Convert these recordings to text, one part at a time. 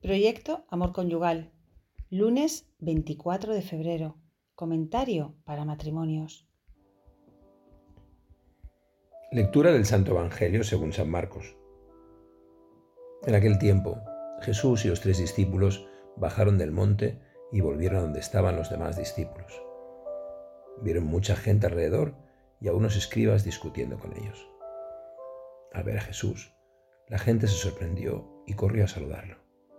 Proyecto Amor Conyugal, lunes 24 de febrero. Comentario para matrimonios. Lectura del Santo Evangelio según San Marcos. En aquel tiempo, Jesús y los 3 discípulos bajaron del monte y volvieron a donde estaban los demás discípulos. Vieron mucha gente alrededor y a unos escribas discutiendo con ellos. Al ver a Jesús, la gente se sorprendió y corrió a saludarlo.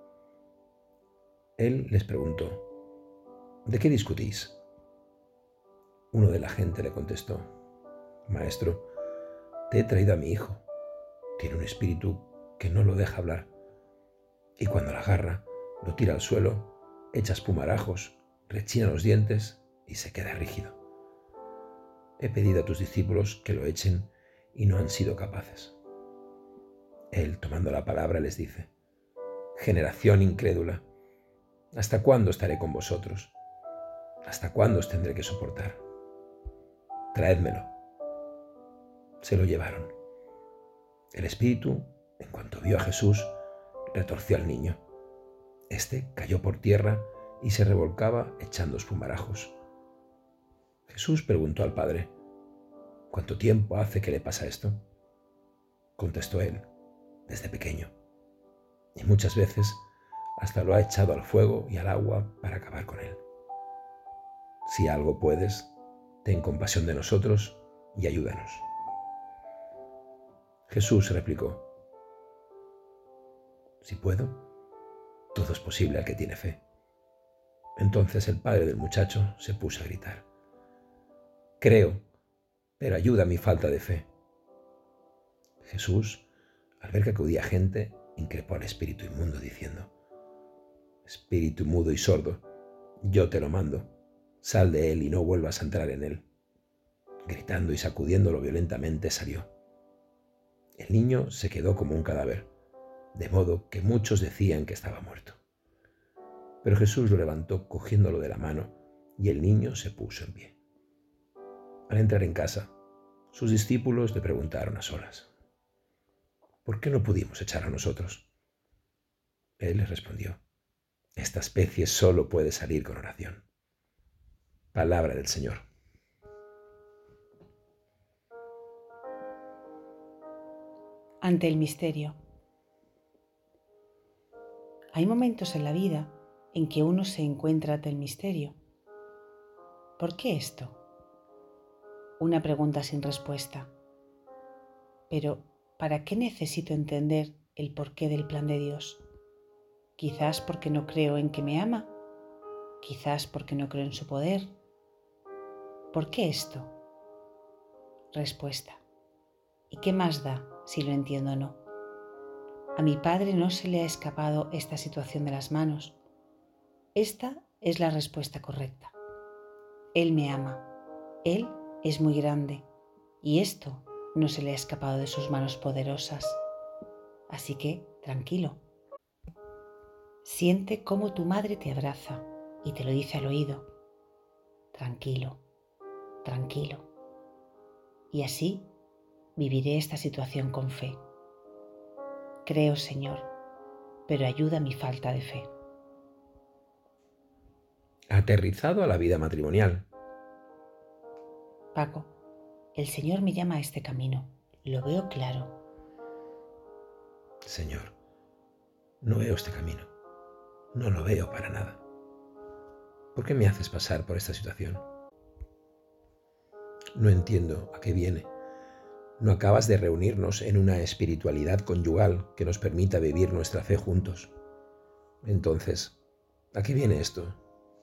Él les preguntó: ¿de qué discutís? Uno de la gente le contestó: Maestro, te he traído a mi hijo. Tiene un espíritu que no lo deja hablar. Y cuando la agarra, lo tira al suelo, echa espumarajos, rechina los dientes y se queda rígido. He pedido a tus discípulos que lo echen y no han sido capaces. Él, tomando la palabra, les dice: Generación incrédula, ¿hasta cuándo estaré con vosotros? ¿Hasta cuándo os tendré que soportar? Traédmelo. Se lo llevaron. El espíritu, en cuanto vio a Jesús, retorció al niño. Este cayó por tierra y se revolcaba echando espumarajos. Jesús preguntó al padre: ¿cuánto tiempo hace que le pasa esto? Contestó él: desde pequeño. Y muchas veces hasta lo ha echado al fuego y al agua para acabar con él. Si algo puedes, ten compasión de nosotros y ayúdanos. Jesús replicó: si puedo, todo es posible al que tiene fe. Entonces el padre del muchacho se puso a gritar: creo, pero ayuda a mi falta de fe. Jesús, al ver que acudía gente, increpó al espíritu inmundo diciendo: espíritu mudo y sordo, yo te lo mando, sal de él y no vuelvas a entrar en él. Gritando y sacudiéndolo violentamente salió. El niño se quedó como un cadáver, de modo que muchos decían que estaba muerto. Pero Jesús lo levantó cogiéndolo de la mano y el niño se puso en pie. Al entrar en casa, sus discípulos le preguntaron a solas: ¿por qué no pudimos echar a nosotros? Él les respondió: esta especie solo puede salir con oración. Palabra del Señor. Ante el misterio. Hay momentos en la vida en que uno se encuentra ante el misterio. ¿Por qué esto? Una pregunta sin respuesta. Pero, ¿para qué necesito entender el porqué del plan de Dios? Quizás porque no creo en que me ama. Quizás porque no creo en su poder. ¿Por qué esto? Respuesta. ¿Y qué más da si lo entiendo o no? A mi padre no se le ha escapado esta situación de las manos. Esta es la respuesta correcta. Él me ama. Él es muy grande y esto no se le ha escapado de sus manos poderosas. Así que, tranquilo. Siente cómo tu madre te abraza y te lo dice al oído. Tranquilo, tranquilo. Y así viviré esta situación con fe. Creo, Señor, pero ayuda mi falta de fe. Aterrizado a la vida matrimonial. Paco, el Señor me llama a este camino. Lo veo claro. Señor, no veo este camino. No lo veo para nada. ¿Por qué me haces pasar por esta situación? No entiendo a qué viene. No acabas de reunirnos en una espiritualidad conyugal que nos permita vivir nuestra fe juntos. Entonces, ¿a qué viene esto?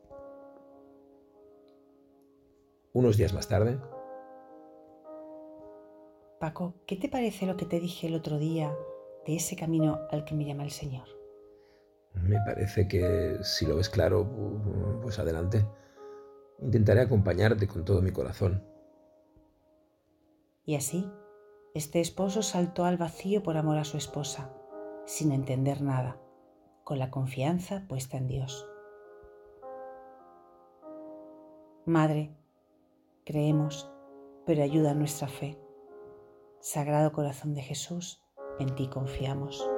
Unos días más tarde. Paco, ¿qué te parece lo que te dije el otro día de ese camino al que me llama el Señor? Me parece que si lo ves claro, pues adelante. Intentaré acompañarte con todo mi corazón. Y así, este esposo saltó al vacío por amor a su esposa, sin entender nada, con la confianza puesta en Dios. Madre, creemos, pero ayuda a nuestra fe. Sagrado Corazón de Jesús, en ti confiamos.